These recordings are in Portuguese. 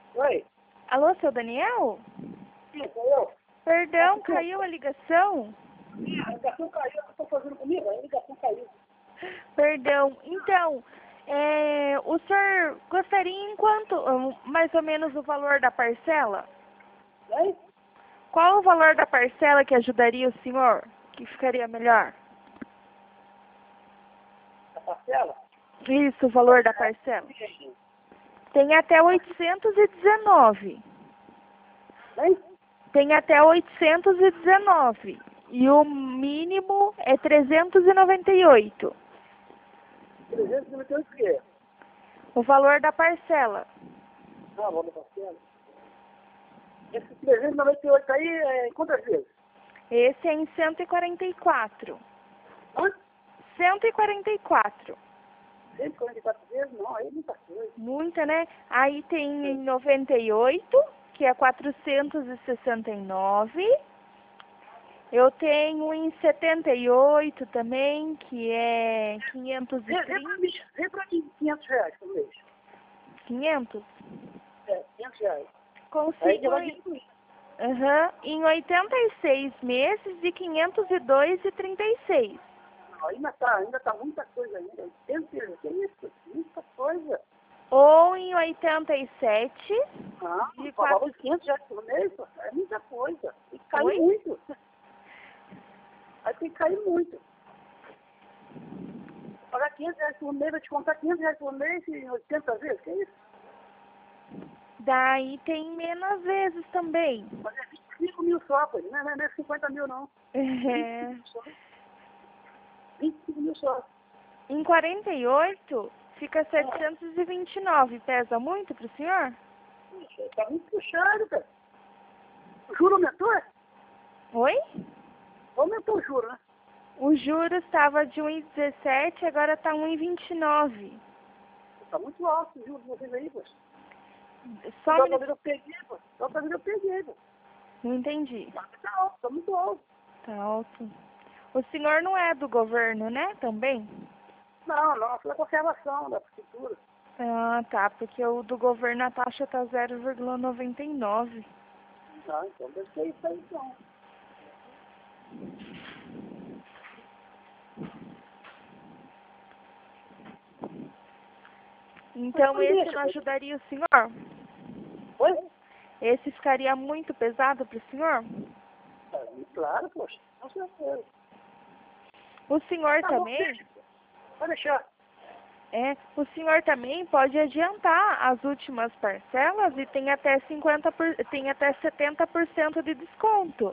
Oi? Alô, seu Daniel? Sim, sou eu. Perdão, caiu a ligação? A ligação caiu, eu estou fazendo comida, a ligação caiu. Perdão. Então, o senhor gostaria em quanto, mais ou menos, o valor da parcela? Hein? Qual o valor da parcela que ajudaria o senhor? Que ficaria melhor? A parcela? Isso, o valor da parcela. Tem até 819. Hein? Tem até 819. E o mínimo é 398. 398 o quê? O valor da parcela. Ah, vamos da parcela. Esse 398 aí é quantas vezes? Esse é em 144. Hã? 144. 144 vezes? Não, aí é muita coisa. Muita, né? Aí tem em 98, que é 469. Eu tenho em 78 também, que é Vê 530. pra mim, 500 reais por mês. 500? É, 500 reais. Aí Consigo já vai diminuir. em 86 meses de 502,36. Não, ainda tá muita coisa ainda. 80, que isso? Muita coisa. Ou em 87 Ah, de pagava 4... 500 reais por mês, pô, é muita coisa. Tem que cair Oi? muito. Aí tem que cair muito. Pagar 500 reais por mês, vai te contar 500 reais por mês em 80 vezes, que é isso? Daí tem menos vezes também. Mas é 25 mil só, pô, não é 50 mil não. É. 25 mil só. Em 48 fica 729. Pesa muito pro senhor? Puxa, tá muito puxado, cara. O juro aumentou, é? Oi? Aumentou o juro, né? O juro estava de 1,17, agora está 1,29. Tá muito alto o juro de vocês aí, pô. Só Da um outra minuto. vez eu peguei, pô. Da outra vez eu peguei, pô. Não entendi. Tá alto, tá muito alto. Tá alto. O senhor não é do governo, né? Também? Não, foi a conservação da prefeitura. Ah, tá. Porque o do governo a taxa tá 0,99. Não, então deve ser isso aí, então. Então Mas esse deixa, não pô. ajudaria o senhor? Oi? Esse ficaria muito pesado pro senhor? Claro, poxa. Com certeza. O senhor Tá bom, também? deixa. Pode deixar. O senhor também pode adiantar as últimas parcelas e tem até 70% de desconto.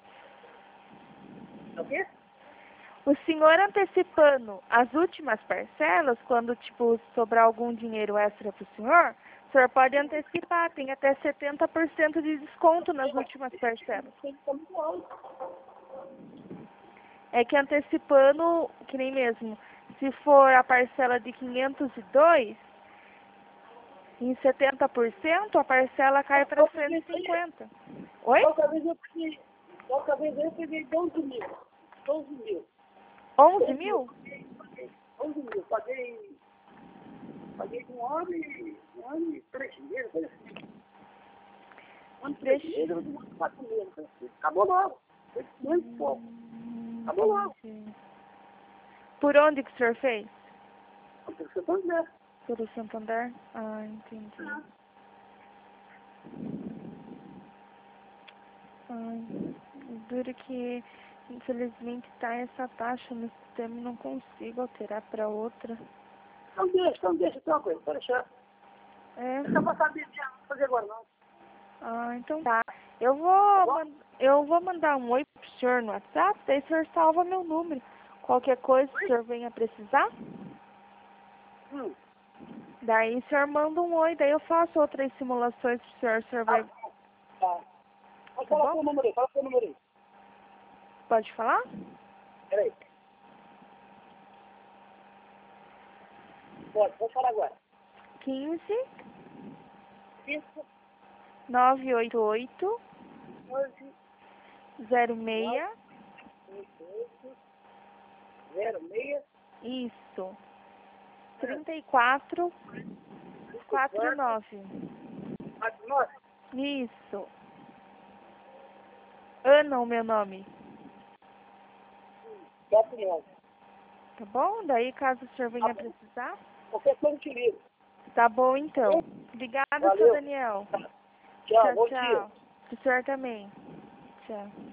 O quê? O senhor antecipando as últimas parcelas, quando tipo sobrar algum dinheiro extra para o senhor pode antecipar, tem até 70% de desconto nas últimas parcelas. Tá muito alto. É que antecipando, que nem mesmo, se for a parcela de 502, em 70% a parcela cai para 150. Oi? Da outra vez eu peguei 12 mil. 12 mil. 11 mil? 11 mil. Paguei um ano e 3 meses, coisa assim. Um ano e 3 meses, eu demorei 4 meses. Coisa assim. Acabou logo. Foi muito pouco. Acabou logo. Por onde que o senhor fez? Você pode ver. Pelo Santander? Ah, entendi. Ai, duro que, infelizmente, tá essa taxa no sistema e não consigo alterar para outra. Então deixa, uma coisa, pode deixar. É? Deixa eu passar a minha, não vou fazer agora não. Ah, então tá. Eu Tá vou, bom? eu vou mandar um oi pro senhor no WhatsApp, daí o senhor salva meu número. Qualquer coisa que o senhor venha precisar, daí o senhor manda um oi, daí eu faço outras simulações pro senhor, o senhor vai... Tá. Pode Tá falar bom? seu número aí, fala seu número aí. Pode falar? Peraí. Pode falar agora. 15 5, 988 12, 06 8, 06, isso 34 49. Magnólia? Isso. Ana, o meu nome. R$7. Tá bom? Daí, caso o senhor venha precisar. Qualquer coisa que liga. Tá bom, então. Obrigada, Valeu. seu Daniel. Tchau, Tchau, bom dia. tchau. O senhor também. Tchau.